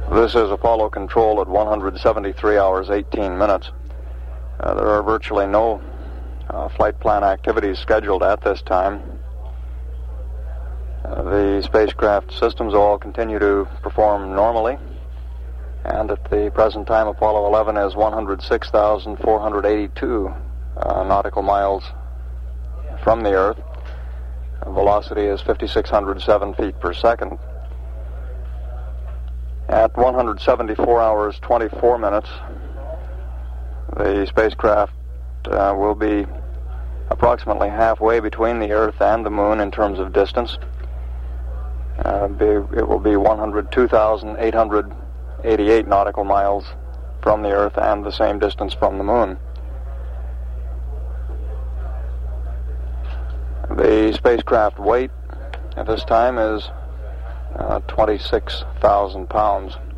This is Apollo Control at 173 hours, 18 minutes. There are virtually no flight plan activities scheduled at this time. The spacecraft systems all continue to perform normally. And at the present time, Apollo 11 is 106,482 nautical miles from the Earth. Velocity is 5,607 feet per second. At 174 hours, 24 minutes, the spacecraft will be approximately halfway between the Earth and the Moon in terms of distance. It will be 102,888 nautical miles from the Earth and the same distance from the Moon. The spacecraft weight at this time is 26,000 pounds.